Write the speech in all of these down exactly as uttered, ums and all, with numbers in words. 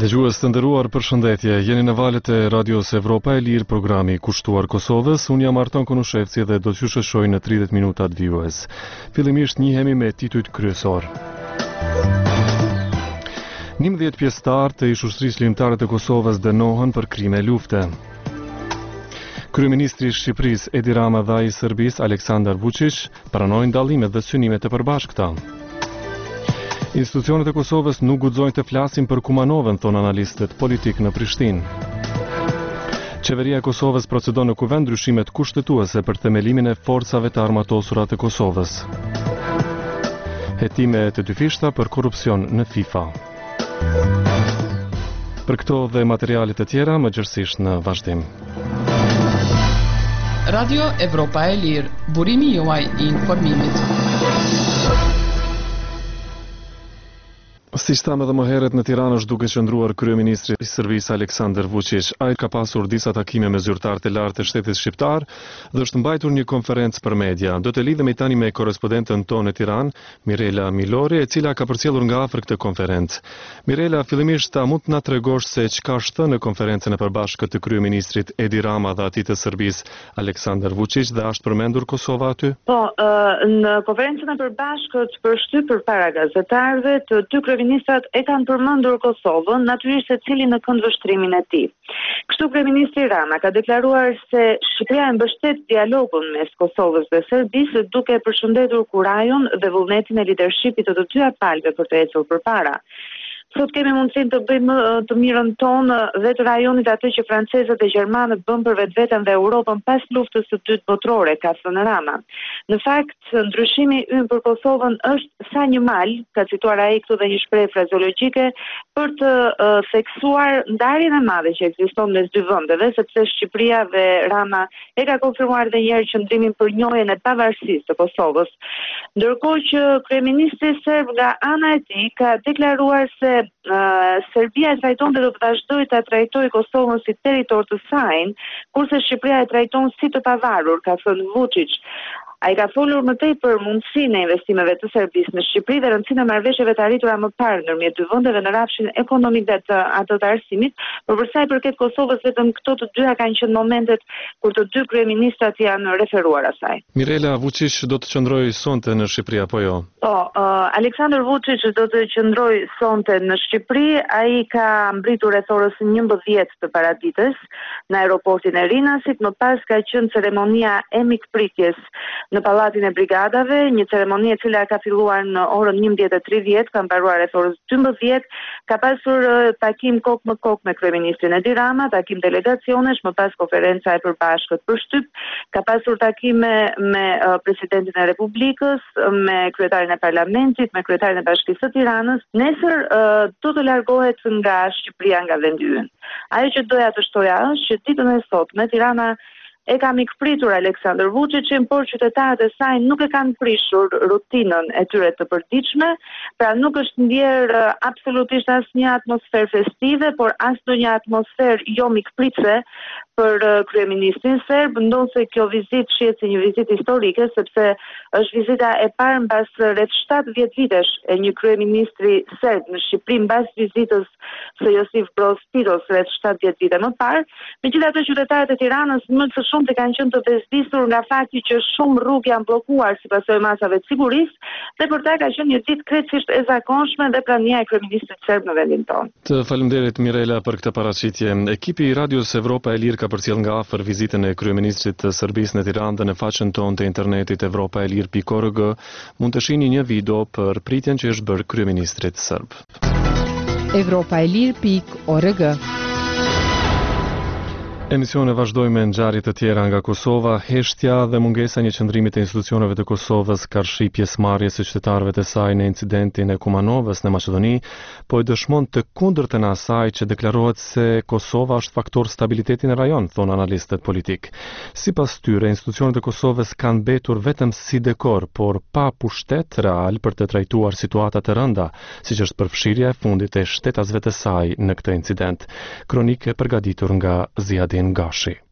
Dëgjues të nderuar, përshëndetje. Jeni në valët e Radios Evropa e Lirë, programi kushtuar Kosovës. Unë jam Arton Konushevci dhe do t'ju shoqëroj në tridhjetë minutat vijues. Fillimisht njihemi me titujt kryesor. njëmbëdhjetë pjesëtar të ish ushtrisë ligjtare të Kosovës dënohen për krime lufte. Kryeministri i Shqipërisë Edi Rama dhe ai i Serbisë Aleksandar Vučić pranojnë dallimet dhe synimet e përbashkëta. Institucionet e Kosovës nuk guxojnë të flasin për Kumanovën, thonë analistët politik në Prishtinë. Qeveria e Kosovës procedon në kuvend ndryshimet kushtetuese për themelimin e forcave të armatosura të Kosovës. Hetime të dyfishta për korrupsion në FIFA. Për këto dhe materialet e tjera, më gjërësisht në vazhdim. Radio Evropa e Lirë, burimi juaj i informimit. Siç thamë edhe më herët, në Tiranë është duke qëndruar kryeministri i Serbisë Aleksandar Vučić. Ai ka pasur disa takime me zyrtarë të lartë të shtetit shqiptar dhe është mbajtur një konferencë për media. Do të lidhemi tani me korrespondenten tonë në Tiranë, Mirela Milori, e cila ka përcjellur nga afër këtë konferencë. Mirela, fillimisht a mund të na tregosh se çka është thënë në konferencën e përbashkët të kryeministrit Edi Rama dhe atij të Serbisë Aleksandar Vučić dhe është përmendur Kosova aty? Po, në konferencën e përbashkët përshtyp përpara gazetarëve të dy Ministrat e kanë përmendur Kosovën, natyrisht se cili në këndvështrimin e tij. Kështu kryeministri Rama ka deklaruar se Shqipëria e mbështet dialogun mes Kosovës dhe Serbisë duke përshëndetur kurajon dhe vullnetin e lidershipit të të dyja palëve për të ecur përpara. Sot kemi mundësinë të bëjmë të mirën tonë dhe të rajonit atë që francezët e gjermanët bën për vetveten dhe Europën pas luftës së dytë botërore, ka thënë Rama. Në fakt, ndryshimi ynë për Kosovën është sa një mal, ka cituar ai këtu dhe një shprehje frazeologjike, për të uh, theksuar ndarjen e madhe që ekziston mes dy vendeve, sepse Shqipëria dhe Rama e ka konfirmuar edhe një herë qëndrimin për njohjen e pavarësisë të Kosovës. Ndërkohë që kryeministri serb nga ana e tij ka deklaruar se Uh, Serbia e trajton dhe do të vazhdojë ta trajtojë Kosovën si territor të saj, kurse Shqipëria e trajton si të pavarur, ka thënë Vučić. Ai ka folur më tej për mundësinë e investimeve të Serbisë në Shqipëri dhe rëndësinë e marrëveshjeve të arritura më parë ndërmjet dy vendeve në rrafshin ekonomik dhe të atë të arsimit, por për sa i përket Kosovës, vetëm këto të dyja kanë qenë momentet kur të dy kryeministrat janë referuar asaj. Mirela, Vučić do të qëndrojë sonte në Shqipëri apo jo? Po, uh, Aleksandar Vučić do të qëndrojë sonte në Shqipëri. Ai ka mbritur rreth orës njëmbëdhjetë të paraditës në aeroportin e Rinasit, më pas ka qenë ceremonia e mikpritjes në Pallatin e Brigadave, një ceremoni e cila ka filluar në orën njëmbëdhjetë e tridhjetë, ka mbaruar rreth orës dymbëdhjetë, ka pasur takim kokë më kokë me kryeministrin Edi Rama, takim delegacionesh, më pas konferenca e përbashkët për shtyp, ka pasur takime me uh, presidentin e Republikës, me kryetarin e parlamentit, me kryetarin e Bashkisë së Tiranës. Nesër uh, do të largohet nga Shqipëria nga vendi ynë. Ajo që doja të shtoja është që ditën e sotme Tirana e ka mikpritur Aleksandar Vučićin, por qytetarët e saj nuk e kanë prishur rutinën e tyre të përditshme, pra nuk është ndjer uh, absolutisht asnjë atmosferë festive, por as ndonjë atmosferë jo mikpritse për uh, kryeministrin serb. Ndonë se kjo vizitë shihet si një vizitë historike, sepse është vizita e parë mbas rreth shtatëdhjetë vitesh e një kryeministri serb në Shqipëri, mbas vizitës së Josip Broz Titos rreth shtatëdhjetë vite më parë. Megjithatë, qytetarët e Tiranës më së shumë të kanë qenë të bezdisur nga fakti që shumë rrugë janë bllokuar si pasojë masave të sigurisë dhe për ta ka qenë një ditë krejtësisht e zakonshme dhe prania e kryeministrit serb në vendin tonë. Të faleminderit Mirela për këtë paraqitje. Ekipi i Radios Evropa e Lirë ka përcjell nga afër vizitën e kryeministrit të Serbisë në Tiranë dhe në faqen tonë të internetit evropa e lirë pikë org mund të shihni një video për pritjen që është bërë kryeministrit serb. evropa e lirë pikë org. Emisione vazhdojmë me ngjarje të tjera nga Kosova. Heshtja dhe mungesa e një qëndrimi të institucioneve të Kosovës ka rshi pjesëmarrjes së qytetarëve të saj në incidentin e Kumanovës në Maqedoni, po e dëshmon të kundërtën e asaj që deklarohet se Kosova është faktor stabiliteti në rajon, thonë analistët politik. Sipas tyre, institucionet e Kosovës kanë mbetur vetëm si dekor, por pa pushtet real për të trajtuar situata të rënda, siç është përfshirja e fundit e shtetasve të saj në këtë incident. Kronike përgatitur nga Ziadin Gashi.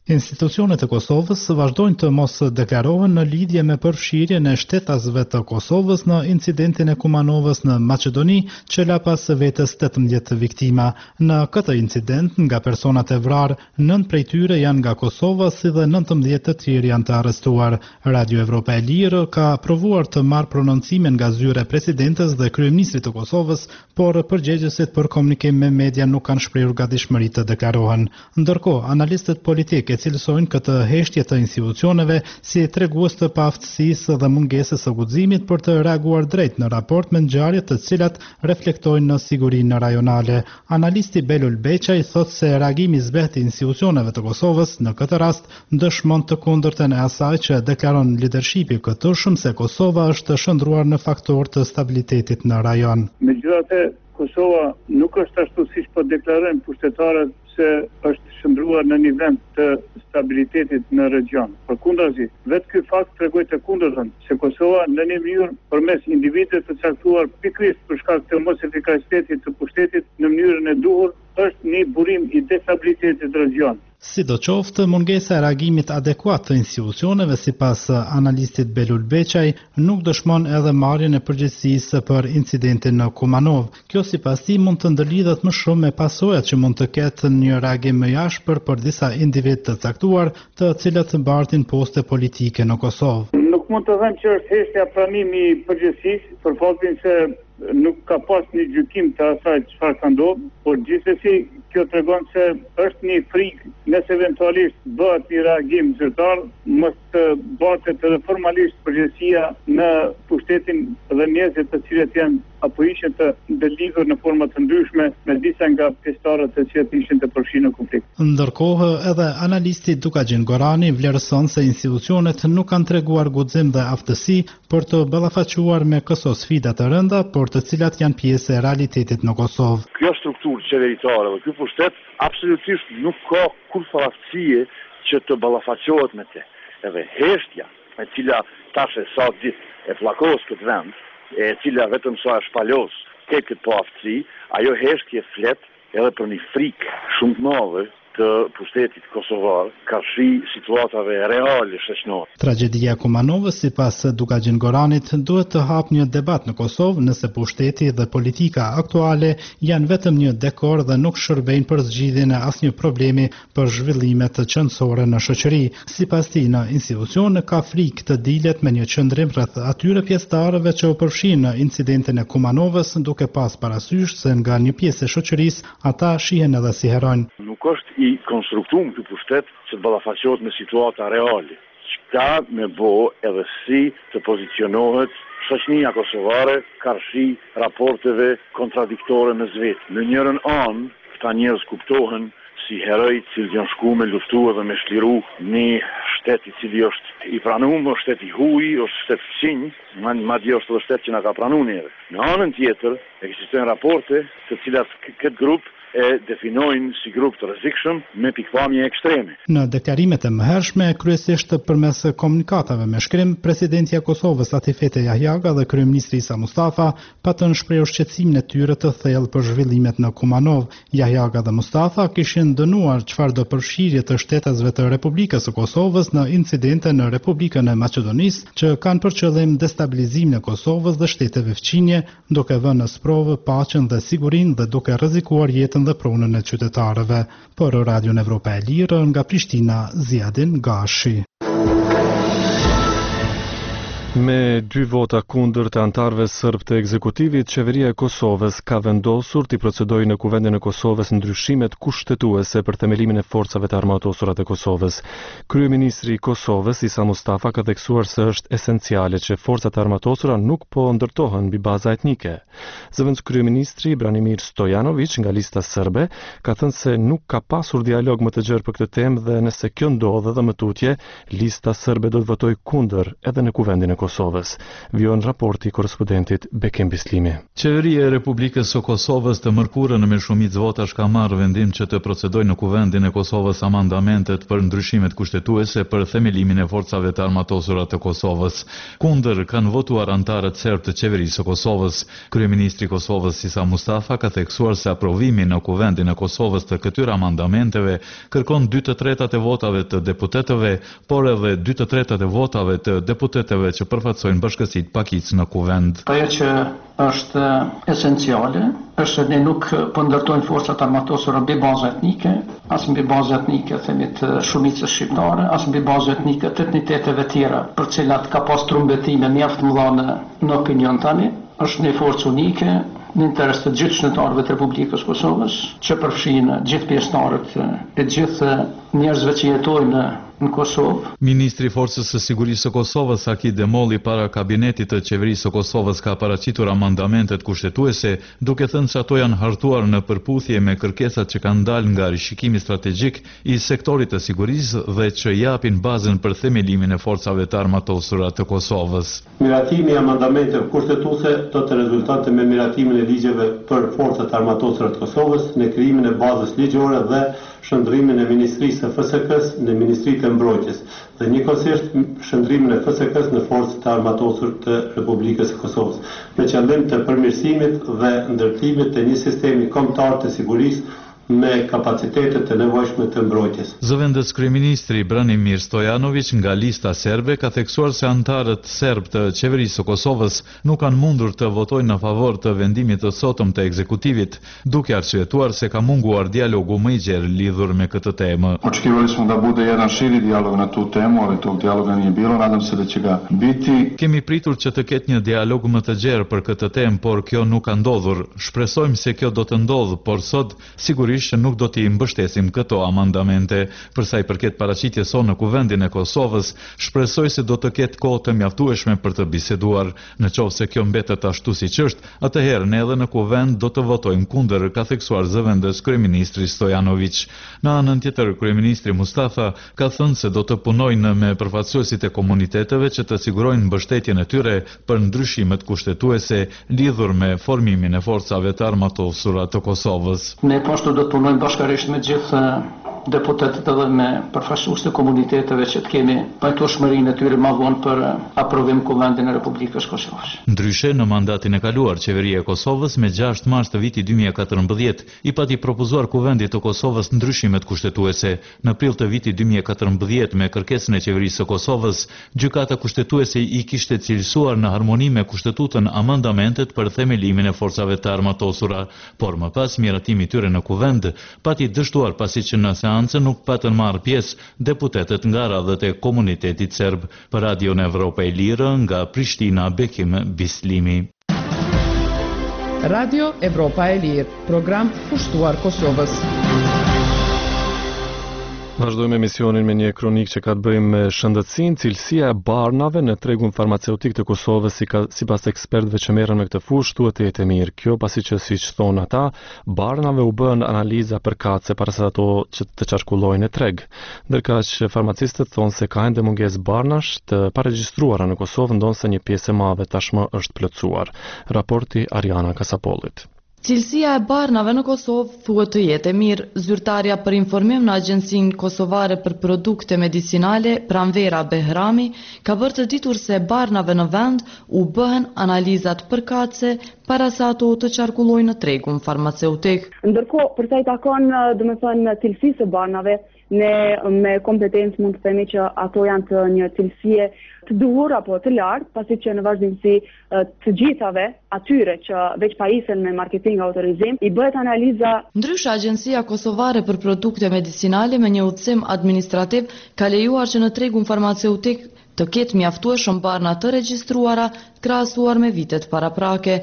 Institucionet e Kosovës vazhdojnë të mos deklarohen në lidhje me përfshirjen e shtetasve të Kosovës në incidentin e Kumanovës në Maqedoni, që la pas vetes tetëmbëdhjetë viktima. Në këtë incident, nga personat e vrarë, nëntë prej tyre janë nga Kosova, si dhe nëntëmbëdhjetë të tjerë janë të arrestuar. Radio Evropa e Lirë ka provuar të marrë prononcimin nga zyre presidentes dhe kryeministrit të Kosovës, por përgjegjësit për komunikim me media nuk kanë shprehur gatishmëri të deklarohen. Ndërkohë, analistët politikë cilësojnë këtë heshtje të institucioneve si tregues të paaftësisë dhe mungesës së guximit për të reaguar drejt në raport me ngjarje të cilat reflektojnë në sigurinë rajonale. Analisti Belul Beçaj thotë se reagimi i zbehtë i institucioneve të Kosovës në këtë rast dëshmon të kundërtën e asaj që deklaron lidershipi këtushëm se Kosova është shndruar në faktor të stabilitetit në rajon. Megjithatë, Kosova nuk është ashtu siç po deklarojnë pushtetarët se është shndruar në një vend të stabilitetit në region. Përkundazi, vetë ky fakt tregoi të kundërtën, se Kosova në një mënyrë përmes individëve të caktuar pikërisht për shkak të mos efikasitetit të pushtetit në mënyrën e duhur, është një burim i destabilitetit në region. Sidoqoftë, mungesa e reagimit adekuat të institucioneve sipas analistit Belul Beçaj nuk dëshmon edhe marrjen e përgjegjësisë për incidentin në Kumanov. Kjo sipas tij mund të ndërlidhet më shumë me pasojat që mund të ketë një reagim më jashtëpër për disa individ të caktuar, të cilët mbartin poste politike në Kosovë. Nuk mund të them që është heshtja pranimi i përgjegjësisë për faktin se nuk ka pas një gjykim të asaj çfarë ka ndodhur, por gjithsesi kjo tregon se është një frikë nëse eventualisht bëhet një reagim zyrtar, mos të batet edhe formalisht përgjegjësia në pushtetin dhe njerëzit të cilët janë apo ishin të ndëlidhur në forma të ndryshme me disa nga pjesëtarët të cilët ishin të përfshirë në konflikt. Ndërkohë, edhe analisti Dukagjin Gorani vlerëson se institucionet nuk kanë treguar guxim dhe aftësi për të ballafaquar me këso sfida të rënda, por të cilat janë pjesë e realitetit në Kosovë. Kjo strukturë qeveritare dhe ky pushtet absolutisht nuk ka kurrë aftësie që të ballafaqohet me te. Edhe heshtja e cila tash e sa ditë e pllakos këtë vend, e cila vetëm sa e shpalos këtë këtë po aftësi, ajo heshtje flet edhe për një frikë shumë të madhe të pushtetit kosovar, karshi situatave reale shoqërore. Tragjedia e Kumanovës, sipas Dukagjin Goranit, duhet të hap një debat në Kosovë nëse pushteti dhe politika aktuale janë vetëm një dekor dhe nuk shërbejnë për zgjidhjen e asnjë problemi për zhvillimet qendrore në shoqëri. Sipas tij, në institucion ka frikë të dilet me një qendrim rreth atyre pjesëtarëve që u përfshin në incidentin e Kumanovës, duke pas parasysh se nga një pjesë e shoqërisë ata shihen edhe si heronj. Nuk është i konstruktuar ky pushtet që të ballafaqohet me situata reale. Çka me bo edhe si të pozicionohet shoqënia kosovare karshi raporteve kontradiktore mes vetë. Në njërin anë, këta njerëz kuptohen si heroj që janë shku me luftu edhe me shliru një shtet i cili është i pranuar, është shtet i huaj, është shtet fqinj, madje është edhe shtet që na ka pranuar neve. Në anën tjetër, ekzistojnë raporte të cilat këtë grup e definojnë si grup të rrezikshëm me pikpamje ekstreme. Në deklarimet e mëhershme, kryesisht përmes komunikatave me shkrim, presidenti i Kosovës Atifete Jahjaga dhe kryeministri Isa Mustafa patën shprehur shqetësimin e tyre të thellë për zhvillimet në Kumanov. Jahjaga dhe Mustafa kishin dënuar çfarëdo përfshirje të shtetasve të Republikës së Kosovës në incidente në Republikën e Maqedonisë që kanë për qëllim destabilizimin e Kosovës dhe shteteve fqinje, duke vënë në sprovë paqen dhe sigurinë dhe duke rrezikuar jetën dhe pronën e qytetarëve. Për Radio Evropa e Lirë, nga Prishtina, Ziadin Gashi. Me dy vota kundër të antarëve serb të ekzekutivit, qeveria e Kosovës ka vendosur të procedojë në Kuvendin e Kosovës ndryshimet kushtetuese për themelimin e forcave të armatosura të Kosovës. Kryeministri i Kosovës Isa Mustafa ka theksuar se është esenciale që forcat e armatosura nuk po ndërtohen mbi baza etnike. Zëvendës kryeministri Branimir Stojanović nga lista serbe ka thënë se nuk ka pasur dialog më të gjerë për këtë temë dhe nëse kjo ndodh edhe më tutje, lista serbe do të votojë kundër edhe në Kuvendin e Kosovës. Vion raporti korrespondentit Bekim Bislimi. Qeveria e Republikës së Kosovës të mërkurën me shumicë votash ka marrë vendim që të procedojë në Kuvendin e Kosovës amandamentet për ndryshimet kushtetuese për themelimin e forcave të armatosura të Kosovës. Kundër kanë votuar antarët serb të qeverisë së Kosovës. Kryeministri i Kosovës Isa Mustafa ka theksuar se aprovimi në Kuvendin e Kosovës të këtyre amendamenteve kërkon dy të tretat e votave të deputetëve, por edhe dy të tretat e votave të deputetëve që përfaqësojnë bashkësitë pakicë në Kuvend. Ajo që është esenciale është ne nuk po ndërtojmë forcat armatosura mbi bazë etnike, as mbi bazë etnike themi të shumicës shqiptare, as mbi bazë etnike të etniteteve tjera, për cilat ka pas trumbetime mjaft mëdha në, në opinion tani. Është një forcë unike në interes të gjithë qytetarëve të Republikës Kosovës, që përfshin gjithë pjesëtarët e gjithë njerëzve që jetojnë në Kosovë. Ministri i Forcës së Sigurisë së Kosovës Aki Demolli para kabinetit të qeverisë së Kosovës ka paraqitur amandamentet kushtetuese, duke thënë se ato janë hartuar në përputhje me kërkesat që kanë dalë nga rishikimi strategjik i sektorit të sigurisë dhe që japin bazën për themelimin e forcave të armatosura të Kosovës. Miratimi i amandamenteve kushtetuese do të rezultonte me miratimin e ligjeve për forcat armatosura të Kosovës në krijimin e bazës ligjore dhe shëndrimin e Ministrisë së F S K-s në Ministritë e Mbrojtjes dhe njëkohësisht shëndrimin e F S K-s në forcat e armatosur të Republikës së Kosovës, me qëllim të përmirësimit dhe ndërtimit të një sistemi kombëtar të sigurisë me kapacitetet të nevojshme të mbrojtjes. Zëvendës kryeministri Branimir Stojanović nga lista serbe ka theksuar se antarët serb të qeverisë së Kosovës nuk kanë mundur të votojnë në favor të vendimit të sotëm të ekzekutivit, duke arsyetuar se ka munguar dijalogu më i gjerë lidhur me këtë temë. Očekivali smo da bude jedan širi dijalog na tu temu, ali tog dijaloga nije bilo. Nadam se da će ga biti. Kemi pritur që të ketë një dialog më të gjerë për këtë temë, por kjo nuk ka ndodhur. Shpresojmë se kjo do të ndodhë, por sot sigurisht që nuk do t'i mbështesim këto amandamente. Për sa i përket paraqitjes sonë në Kuvendin e Kosovës, shpresoj se do të ketë kohë të mjaftueshme për të biseduar. Në qoftë se kjo mbetet ashtu siç është, atëherë ne edhe në Kuvend do të votojmë kundër, ka theksuar zëvendës kryeministri Stojanović. Në anën tjetër, kryeministri Mustafa ka thënë se do të punojnë me përfaqësuesit e komuniteteve që të sigurojnë mbështetjen e tyre për ndryshimet kushtetuese lidhur me formimin e forcave të armatosura të Kosovës. Ne po ashtu do të punojmë bashkërisht me gjithë deputetët edhe me përfaqësues të komuniteteve që të kemi pajtueshmërinë e tyre më vonë për aprovim Kuvendin e Republikës Kosovës. Ndryshe, në mandatin e kaluar, qeveria e Kosovës me gjashtë mars të vitit dy mijë e katërmbëdhjetë i pati propozuar Kuvendit të Kosovës ndryshimet kushtetuese. Në prill të vitit dy mijë e katërmbëdhjetë, me kërkesën e qeverisë së Kosovës, gjykata kushtetuese i kishte cilësuar në harmoni me kushtetutën amandamentet për themelimin e forcave të armatosura, por më pas miratimi i tyre në Kuvend pati dështuar pasi që në seancë nuk patën marrë pjesë deputetët nga radhët e komunitetit serb. Për Radion Evropa e Lirë, nga Prishtina, Bekim Bislimi. Radio Evropa e Lirë, program kushtuar Kosovës. Vazhdojmë emisionin me një kronik që ka të bëjë me shëndetësinë, cilësia e barnave në tregun farmaceutik të Kosovës, si ka, sipas ekspertëve që merren me këtë fushë, duhet të jetë e mirë. Kjo pasi që, siç thonë ata, barnave u bën analiza përkatëse para se ato që të qarkullojnë në treg. Ndërkaq farmacistët thonë se ka ende mungesë barnash të paregjistruara në Kosovë, ndonse një pjesë e madhe tashmë është plotësuar. Raporti Ariana Kasapollit. Cilësia e barnave në Kosovë thuhet të jetë e mirë. Zyrtarja për informim në Agjencinë Kosovare për Produkte Medicinale, Pranvera Behrami, ka bërë të ditur se barnave në vend u bëhen analizat përkatëse para se ato të qarkullojnë në tregun farmaceutik. Ndërkohë, për sa i takon, domethënë, cilësisë së barnave, ne me kompetencë mund të themi që ato janë të një cilësie të duhur apo të lartë, pasi që në vazhdimsi të gjithave atyre që veç pajisen me marketing autorizim, i bëhet analiza. Ndryshe, Agjencia Kosovare për Produkte Medicinale me një udhëzim administrativ ka lejuar që në tregun farmaceutik të ketë mjaftueshëm barna të regjistruara krahasuar me vitet paraprake.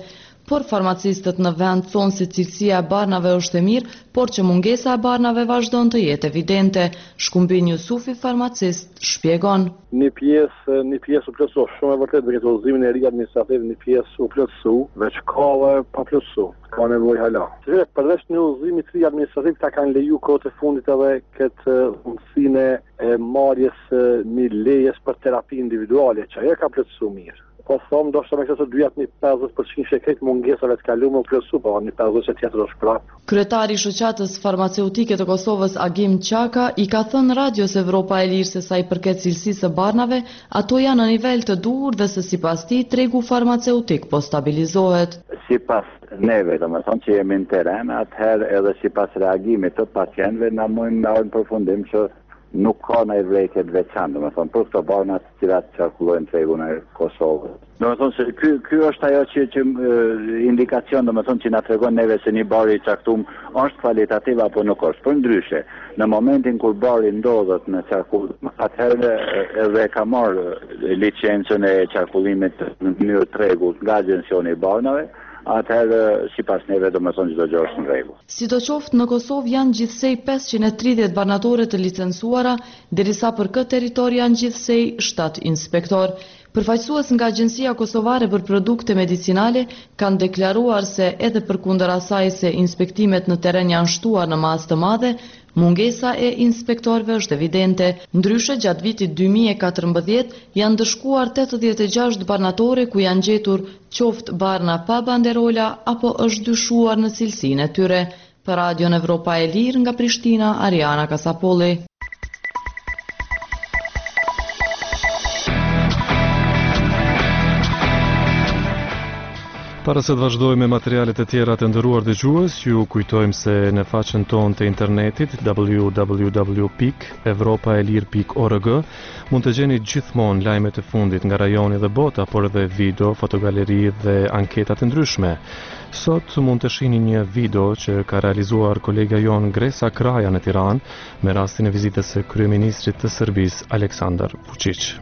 por farmacistët në vend thonë se cilësia e barnave është e mirë, por që mungesa e barnave vazhdon të jetë evidente. Shkumbin Jusufi, farmacist, shpjegon. Një pjesë, një pjesë u plotësu, shumë e vërtet me udhëzimin e ri administrativ, një pjesë u plotësu, veç kave pa plotësu, ka nevojë hala. Që përveç një udhëzimi të ri administrativ, ta kanë leju kohët e fundit edhe këtë mundësinë e marrjes një lejes për terapi individuale, që ajo ka plotësu mirë. Po thomë, do shtë me këtë të dyjat një pesëdhjetë përqind shekret mungesave të kalume u plotësu, po një pesëdhjetë që tjetër është prapë. Kryetari i shoqatës farmaceutike të Kosovës Agim Çaka i ka thënë Radios Evropa e Lirë se sa i përket cilësisë së barnave, ato janë në nivel të duhur dhe se sipas tij tregu farmaceutik po stabilizohet. Sipas neve, do të thonë që jemi në teren, atëherë edhe sipas reagimit të pacientëve na mund na në përfundim që nuk ka në vrejtje të veçantë, do të thonë për këto barna të cilat qarkullojnë tregun e Kosovës. Do të thonë se ky ky është ajo që, që indikacion, do të thonë që na tregon neve se një bar i caktuar është kvalitativ apo nuk është. Për ndryshe, në momentin kur bari ndodhet në qarkullim, atëherë edhe ka marrë licencën e qarkullimit në mënyrë tregull nga agjencioni i barnave, atëherë sipas neve do të thonë çdo gjë është në rregull. Sidoqoftë në Kosovë janë gjithsej pesëqind e tridhjetë banatore të licencuara, derisa për këtë territor janë gjithsej shtatë inspektor. Përfaqësues nga Agjencia Kosovare për Produkte Medicinale kanë deklaruar se edhe përkundër asaj se inspektimet në terren janë shtuar në masë të madhe, mungesa e inspektorëve është evidente. Ndryshe, gjatë vitit dy mijë e katërmbëdhjetë janë dëshkuar tetëdhjetë e gjashtë barnatore ku janë gjetur qoftë barna pa banderola apo është dyshuar në cilësinë e tyre. Për Radion Evropa e Lirë nga Prishtina, Ariana Kasapolli. Para se të vazhdojmë me materialet e tjera të nderuar dëgjues, ju kujtojmë se në faqen tonë të internetit w w w pikë evropaelir pikë org mund të gjeni gjithmonë lajmet e fundit nga rajoni dhe bota, por edhe video, fotogaleri dhe anketat e ndryshme. Sot mund të shihni një video që ka realizuar kolega jon Gresa Kraja në Tiranë me rastin e vizitës së kryeministrit të Serbisë Aleksandar Vučić.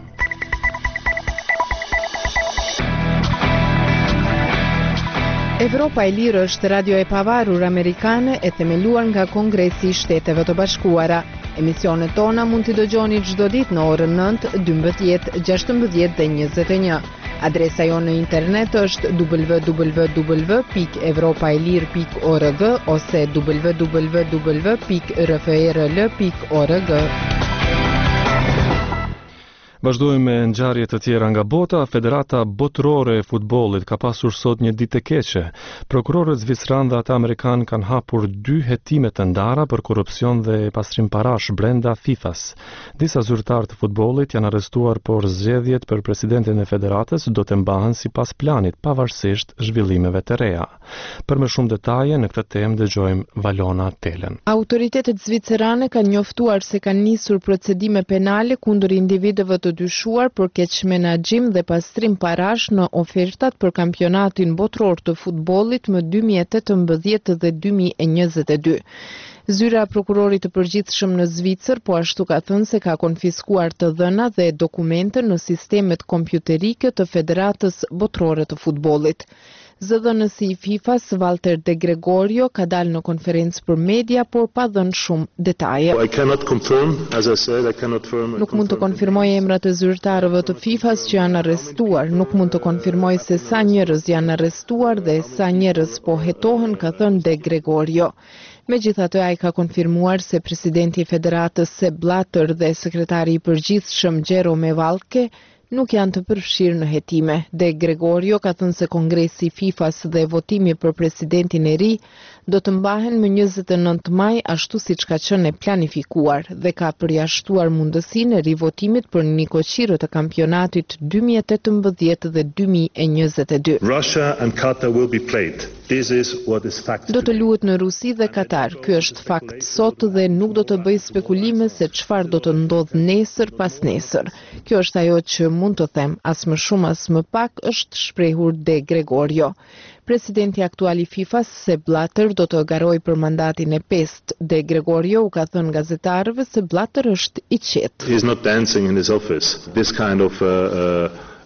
Evropa e Lirë është radio e pavarur amerikane e themeluar nga Kongresi i Shteteve të Bashkuara. Emisionet tona mund t'i dëgjoni çdo ditë në orën nëntë, dymbëdhjetë, gjashtëmbëdhjetë dhe njëzet e një. Adresa jonë në internet është w w w pikë evropaelir pikë org ose w w w pikë r f r l pikë org. Vazhdojmë me ngjarje të tjera nga bota. Federata Botërore e Futbollit ka pasur sot një ditë të keqe. Prokurorët zvicran dhe ata amerikan kanë hapur dy hetime të ndara për korrupsion dhe pastrim parash brenda FIFA-s. Disa zyrtar të futbollit janë arrestuar, por zgjedhjet për presidentin e federatës do të mbahen sipas planit, pavarësisht zhvillimeve të reja. Për më shumë detaje në këtë temë dëgjojmë Valona Telen. Autoritetet zvicerane kanë njoftuar se kanë nisur procedime penale kundër individëve të dyshuar për keqmenaxhim dhe pastrim parash në ofertat për kampionatin botror të futbollit më dy mijë e tetëmbëdhjetë dhe dy mijë e njëzet e dy. Zyra e prokurorit të përgjithshëm në Zvicër po ashtu ka thënë se ka konfiskuar të dhëna dhe dokumente në sistemet kompjuterike të Federatës Botrore të Futbollit. Zëdhënësi i FIFA-s Walter De Gregorio ka dalë në konferencë për media, por pa dhënë shumë detaje. Nuk mund të konfirmoj emrat e zyrtarëve të FIFA-s që janë arrestuar, nuk mund të konfirmoj se sa njerëz janë arrestuar dhe sa njerëz po hetohen, ka thënë De Gregorio. Megjithatë, ai ka konfirmuar se presidenti i Federatës Sepp Blatter dhe sekretari i përgjithshëm Jerome Valcke nuk janë të përfshirë në hetime. De Gregorio ka thënë se Kongresi i FIFA-s dhe votimi për presidentin e ri do të mbahen më njëzet e nëntë maj, ashtu siç ka qenë e planifikuar, dhe ka përjashtuar mundësinë e rivotimit për nikoqirë të kampionatit dy mijë e tetëmbëdhjetë dhe dy mijë e njëzet e dy. Russia and Qatar will be played. This is what is fact. Do të luhet në Rusi dhe Katar. Ky është fakt sot dhe nuk do të bëj spekulime se çfarë do të ndodh nesër pas nesër. Kjo është ajo që mund të them, as më shumë as më pak, është shprehur De Gregorio. Presidenti aktual i FIFA-s Sepp Blatter do të garojë për mandatin e pestë. De Gregorio u ka thënë gazetarëve se Blatter është i qetë. He is not dancing in his office. This kind of uh, uh,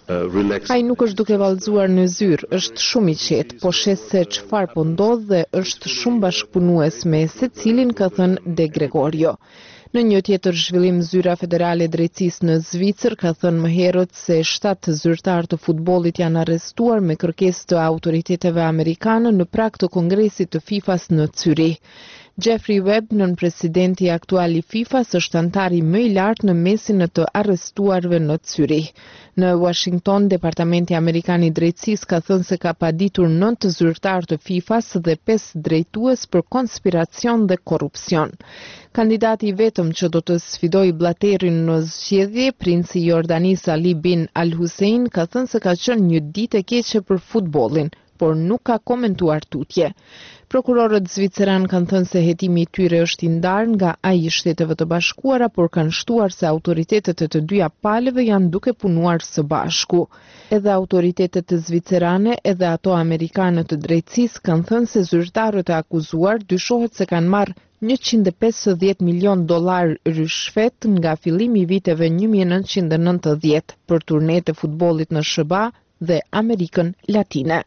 Ai nuk është duke vallëzuar në zyrë, është shumë i qetë, po shes se çfarë po ndodh dhe është shumë bashkëpunues me secilin, ka thënë De Gregorio. Në një tjetër zhvillim, Zyra Federale e Drejtësisë në Zvicër ka thënë më herët se shtatë zyrtarë të futbollit janë arrestuar me kërkesë të autoriteteve amerikane në prag të Kongresit të FIFA-s në Zyrich. Jeffrey Webb, nën presidenti aktual i FIFA-s, është antari më i lartë në mesin e të arrestuarve në Zyrich. Në Washington, Departamenti Amerikan i Drejtësisë ka thënë se ka paditur nëntë zyrtarë të FIFA-s dhe pesë drejtues për konspiracion dhe korrupsion. Kandidati i vetëm që do të sfidojë Blatterin në zgjedhje, princi i Jordanisë Ali bin Al Hussein, ka thënë se ka qenë një ditë e keqe për futbollin, por nuk ka komentuar tutje. Prokurorët zviceran kanë thënë se hetimi i tyre është i ndarë nga A I i Shteteve të Bashkuara, por kanë shtuar se autoritetet e të dyja palëve janë duke punuar së bashku. Edhe autoritetet zvicerane, edhe ato amerikane të drejtësisë kanë thënë se zyrtarët e akuzuar dyshohet se kanë marrë njëqind e pesëdhjetë milion dollar rishfet nga fillimi i viteve një mijë e nëntëqind e nëntëdhjetë për turnetë e futbollit në S B A dhe Amerikën Latine.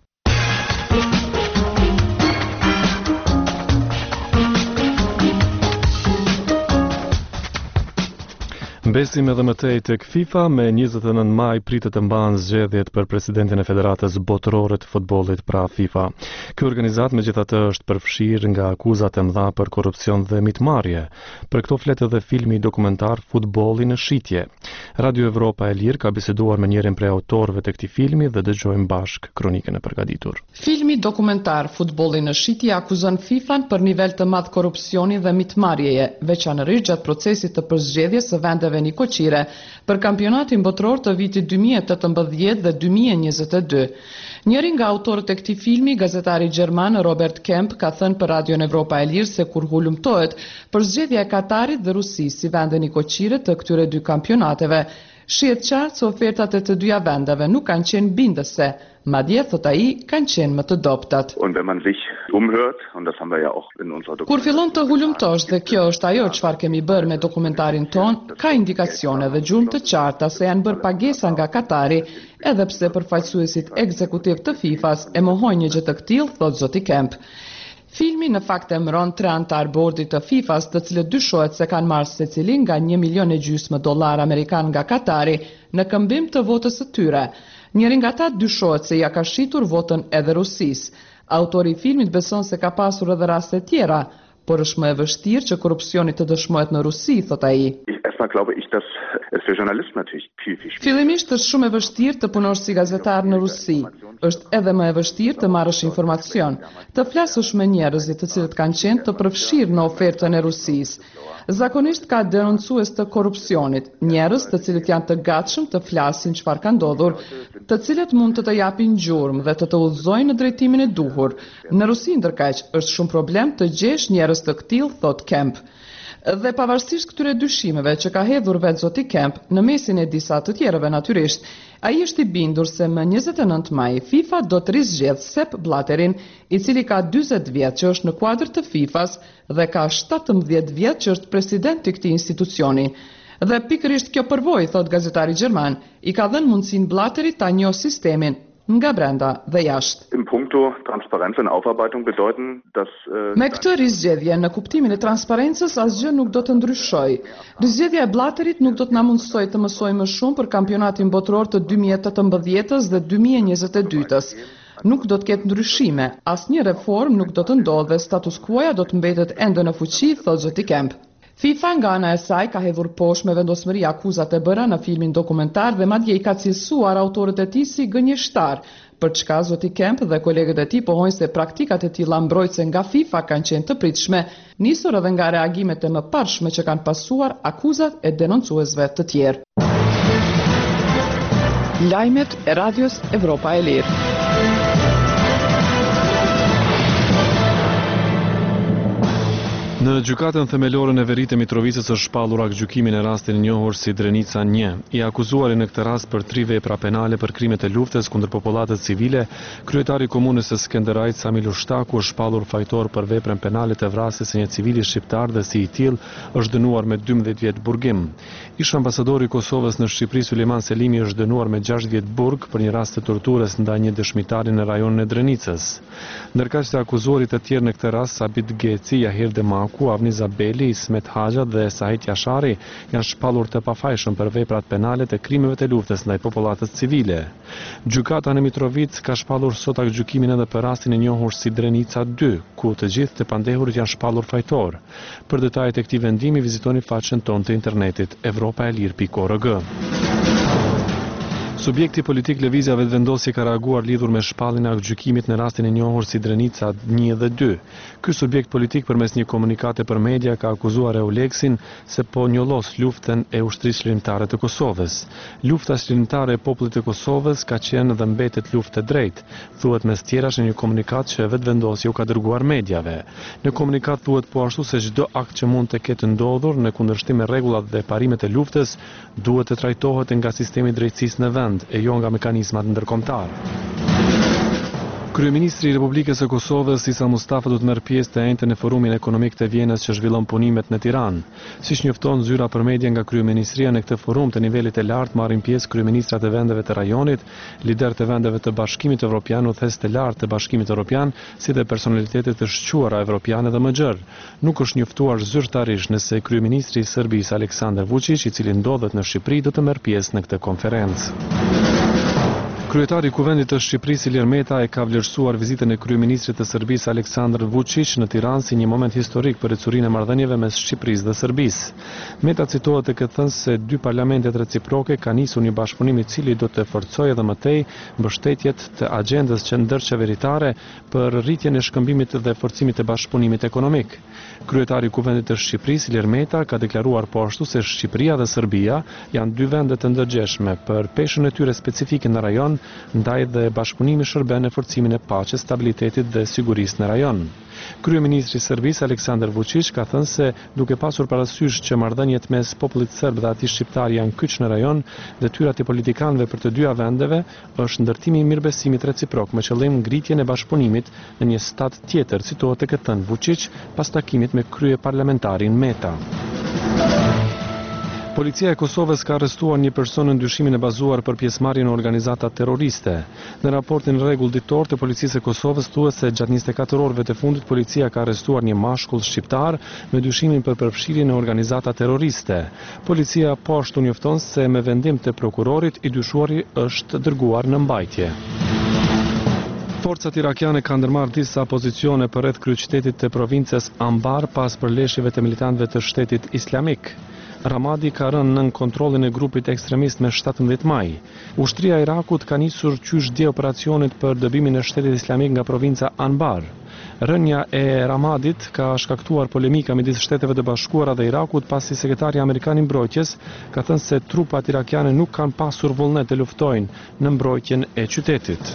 Mbesim edhe më tej tek FIFA, me njëzet e nëntë maj pritet të mbahen zgjedhjet për presidentin e Federatës Botërore të Futbollit, pra FIFA. Ky organizat megjithatë është përfshirë nga akuzat e mëdha për korrupsion dhe mitmarrje. Për këto flet edhe filmi dokumentar Futbolli në shitje. Radio Evropa e Lirë ka biseduar me njërin prej autorëve të këtij filmi dhe dëgjojmë bashk kronikën e përgatitur. Filmi dokumentar Futbolli në shitje akuzon FIFA-n për nivel të madh korrupsioni dhe mitmarrjeje, veçanërisht gjatë procesit të përzgjedhjes së vendeve Nikoqire për kampionatin botror të vitit dy mijë e tetëmbëdhjetë dhe dy mijë e njëzet e dy. Njëri nga autorët e këtij filmi, gazetari gjerman Robert Kemp, ka thënë për Radio Evropa e Lirë se kur hulumtohet përzgjedhja e Katarit dhe Rusisë si vende Nikoqire të këtyre dy kampionateve, shihet qartë se ofertat e të dyja vendeve nuk kanë qenë bindëse, madje, thot ai, kanë qenë më të dobtat. Kur fillon të hulumtosh, dhe kjo është ajo çfarë kemi bërë me dokumentarin ton, ka indikacione dhe gjurmë të qarta se janë bërë pagesa nga Katari, edhe pse përfaqësuesit ekzekutiv të FIFA-s e mohojnë një gjë të tillë, thot zoti Kemp. Filmi në fakt emëron tre antar bordit të FIFA-s, të cilët dyshohet se kanë marrë secili nga një milion e gjysmë dollar amerikan nga Katari në këmbim të votës së tyre. Njëri nga ata dyshohet se ja ka shitur votën edhe Rusisë. Autori i filmit beson se ka pasur edhe raste tjera, por është më e vështirë që korrupsioni të dëshmohet në Rusi, thot ai. Fillimisht është shumë e vështirë të punosh si gazetar në Rusi. Është edhe më e vështirë të marrësh informacion, të flasësh me njerëzit të cilët kanë qenë të përfshirë në ofertën e Rusisë. Zakonisht ka denoncues të korrupsionit, njerëz të cilët janë të gatshëm të flasin çfarë ka ndodhur, të cilët mund të të japin gjurmë dhe të të udhëzojnë në drejtimin e duhur. Në Rusi ndërkaq është shumë problem të gjesh njerëz të tillë, thot Kemp. Dhe pavarësisht këtyre dyshimeve që ka hedhur vetë zoti Kemp, në mesin e disa të tjerëve natyrisht, ai është i bindur se më njëzet e nëntë maj FIFA do të rizgjedhë Sepp Blatterin, i cili ka dyzet vjet që është në kuadër të FIFA-s dhe ka shtatëmbëdhjetë vjet që është president i këtij institucioni. Dhe pikërisht kjo përvojë, thot gazetari gjerman, i ka dhënë mundësinë Blatterit ta njohë sistemin nga brenda dhe jashtë. Me këtë rizgjedhje, në kuptimin e transparencës, asgjë nuk do të ndryshojë. Rizgjedhja e Blatterit nuk do të na mundsojë të mësojmë më shumë për kampionatin botror të dy mijë e tetëmbëdhjetës dhe dy mijë e njëzet e dytës. Nuk do të ketë ndryshime, asnjë reformë nuk do të ndodhë dhe status quo-ja do të mbetet ende në fuqi, thot zoti Kemp. FIFA nga ana e saj ka hedhur poshtë me vendosmëri akuzat e bëra në filmin dokumentar dhe madje i ka cilësuar autorët e tij si gënjeshtar, për çka zoti Kemp dhe kolegët e tij pohojnë se praktikat e tilla mbrojtëse nga FIFA kanë qenë të pritshme, nisur edhe nga reagimet e mëparshme që kanë pasuar akuzat e denoncuesve të tjerë. Lajmet e Radios Evropa e Lirë. Në gjykatën themelore në Veri të Mitrovicës është shpallur aktgjykimin e rastin e njohur si Drenica një. I akuzuari në këtë rast për tri vepra penale për krimet e luftës kundër popullatës civile, kryetari i komunës së Skenderajt Samil Ushtaku është shpallur fajtor për veprën penale të vrasjes së një civili shqiptar dhe si i tillë është dënuar me dymbëdhjetë vjet burgim. Ish ambasadori i Kosovës në Shqipëri Sulejman Selimi është dënuar me gjashtë vjet burg për një rast të torturës ndaj një dëshmitari në rajonin e Drenicës. Ndërkaq të akuzuarit të tjerë në këtë rast Sabit Geci, Jahir Demaku, Avni Zabeli, Ismet Haxha dhe Sahit Jashari janë shpallur të pafajshëm për veprat penale të krimeve të luftës ndaj popullatës civile. Gjykata në Mitrovic ka shpallur sot aktgjykimin edhe për rastin e njohur si Drenica dy, ku të gjithë të pandehurit janë shpallur fajtor. Për detajet e këtij vendimi vizitoni faqen tonë të internetit evropaelir pikë org. Subjekti politik Lëvizja Vetëvendosje ka reaguar lidhur me shpalljen e aktgjykimit në rastin e njohur si Drenica një dhe dy. Ky subjekt politik përmes një komunikate për media ka akuzuar Euleksin se po njollos luftën e ushtrisë çlirimtare të Kosovës. Lufta çlirimtare e popullit të Kosovës ka qenë dhe mbetet luftë e drejtë, thuhet mes tjerash në një komunikat që Vetëvendosje u ka dërguar mediave. Në komunikat thuhet po ashtu se çdo akt që mund të ketë ndodhur në kundërshtim me rregullat dhe parimet e luftës duhet të trajtohet nga sistemi i drejtësisë në vend e jo nga mekanizmat ndërkombëtar. Kryeministri i Republikës së Kosovës Isa Mustafa do të merr pjesë të enjte në forumin ekonomik të Vjenës që zhvillon punimet në Tiranë. Siç njofton zyra për media nga kryeministria, në këtë forum të nivelit të lartë marrin pjesë kryeministrat e vendeve të rajonit, lider të vendeve të Bashkimit Evropian, udhëheqës të lartë të Bashkimit Evropian, si dhe personalitetet të shquara evropiane dhe më gjerë. Nuk është njoftuar zyrtarisht nëse kryeministri i Serbisë Aleksandar Vučić, i cili ndodhet në Shqipëri, do të merr pjesë në këtë konferencë. Kryetari i Kuvendit të Shqipërisë Ilir Meta e ka vlerësuar vizitën e kryeministrit të Serbisë Aleksandar Vučić në Tiranë si një moment historik për ecurinë e marrëdhënieve mes Shqipërisë dhe Serbisë. Meta citohet të këtë thënë se dy parlamentet reciproke kanë nisur një bashkëpunim i cili do të forcojë edhe më tej mbështetjet të agjendës që ndërqeveritare për rritjen e shkëmbimit dhe forcimit të bashkëpunimit ekonomik. Kryetari i Kuvendit të Shqipërisë Ilir Meta ka deklaruar po ashtu se Shqipëria dhe Serbia janë dy vende të ndërgjegjshme për peshën e tyre specifike në rajon, ndaj dhe bashkëpunimi shërben në forcimin e paqes, stabilitetit dhe sigurisë në rajon. Kryeministri i Serbisë Aleksandar Vučić ka thënë se duke pasur parasysh që marrëdhëniet mes popullit serb dhe atij shqiptar janë kyç në rajon, detyrat e politikanëve për të dyja vendeve është ndërtimi i mirëbesimit reciprok me qëllim ngritjen e bashkëpunimit në një stat tjetër, citohet të këtë thënë Vučić pas takimit me kryeparlamentarin Meta. Policia e Kosovës ka arrestuar një person në ndyshimin e bazuar për pjesëmarrje në organizata terroriste. Në raportin rregull ditor të Policisë së Kosovës thuhet se gjatë njëzet e katër orëve të fundit policia ka arrestuar një mashkull shqiptar me dyshimin për përfshirje në organizata terroriste. Policia po ashtu njofton se me vendim të prokurorit i dyshuari është dërguar në mbajtje. Forcat irakiane kanë ndërmarrë disa pozicione përreth kryeqytetit të provincës Anbar pas përleshjeve të militantëve të Shtetit Islamik. Ramadi ka rënë nën kontrollin e grupit ekstremist me shtatëmbëdhjetë maj. Ushtria e Irakut ka nisur qysh dje operacionit për dëbimin e Shtetit Islamik nga provinca Anbar. Rënja e Ramadit ka shkaktuar polemika midis Shteteve të Bashkuara dhe Irakut pasi sekretari amerikan i mbrojtjes ka thënë se trupat irakiane nuk kanë pasur vullnet të luftojnë në mbrojtjen e qytetit.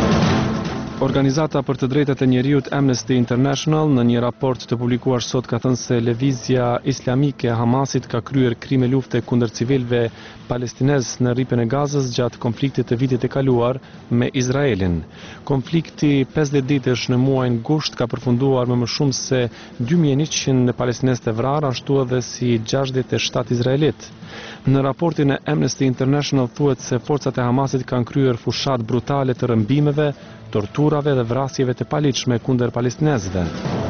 Organizata për të drejtat e njeriut Amnesty International në një raport të publikuar sot ka thënë se lëvizja islamike Hamasit ka kryer krime lufte kundër civilëve palestinez në rripën e Gazës gjatë konfliktit të vitit të kaluar me Izraelin. Konflikti pesëdhjetë ditësh në muajin gusht ka përfunduar me më shumë se dy mijë e njëqind palestinez të vrarë, ashtu edhe si gjashtëdhjetë e shtatë izraelit. Në raportin e Amnesty International thuhet se forcat e Hamasit kanë kryer fushat brutale të rëmbimeve, torturave dhe vrasjeve të paligjshme kundër palestinezëve.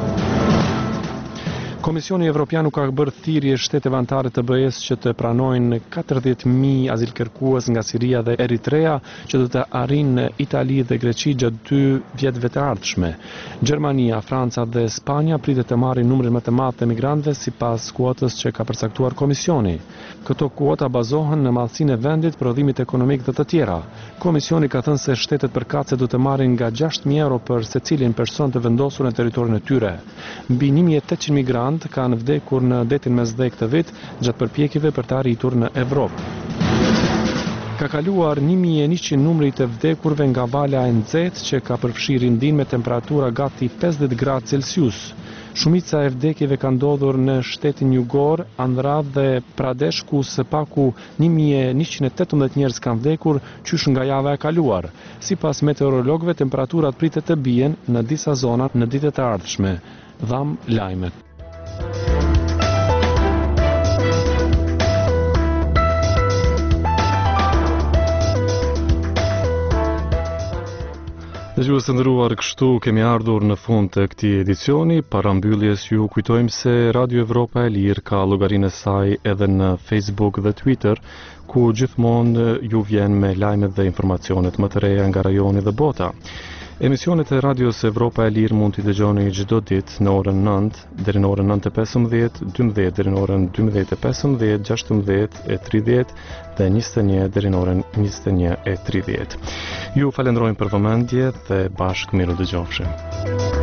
Komisioni Evropian u ka bërë thirrje shtete anëtare të B E-s që të pranojnë katërdhjetë mijë azilkërkues nga Siria dhe Eritrea që do të arrijnë në Itali dhe Greqi gjatë dy vjetëve të ardhshme. Gjermania, Franca dhe Spanja pritet të marrin numrin më të madh të migrantëve sipas kuotës që ka përcaktuar Komisioni. Këto kuota bazohen në madhësinë e vendit, prodhimit ekonomik dhe të tjera. Komisioni ka thënë se shtetet përkatëse do të marrin nga gjashtë mijë euro për secilin person të vendosur në territorin e tyre. Mbi një mijë e tetëqind migrantë kanë vdekur në detin Mesdhej këtë vit gjatë përpjekjeve për të arritur në Evropë. Ka kaluar një mijë e njëqind numri të vdekurve nga vala e nxehtë që ka përfshirë rindin me temperatura gati pesëdhjetë gradë Celsius. Shumica e vdekjeve ka ndodhur në shtetin jugor, Andhra dhe Pradesh, ku së paku një mijë e njëqind e tetëmbëdhjetë njerëz kanë vdekur qysh nga java e kaluar. Sipas meteorologëve, temperaturat pritet të bien në disa zona në ditët e ardhshme. Dham lajmet. Dëgjues të nderuar, kështu kemi ardhur në fund të këtij edicioni. Para mbylljes ju kujtojmë se Radio Evropa e Lirë ka llogarinë e saj edhe në Facebook dhe Twitter, ku gjithmonë ju vjen me lajmet dhe informacionet më të reja nga rajoni dhe bota. Emisionet e Radios Evropa e Lirë mund t'i dëgjoni çdo ditë në orën nëntë deri në orën nëntë e pesëmbëdhjetë, dymbëdhjetë deri në orën dymbëdhjetë e pesëmbëdhjetë, gjashtëmbëdhjetë e tridhjetë dhe njëzet e një deri në orën njëzet e një e tridhjetë. Ju falenderojmë për vëmendje dhe bashkë miru dëgjofshim.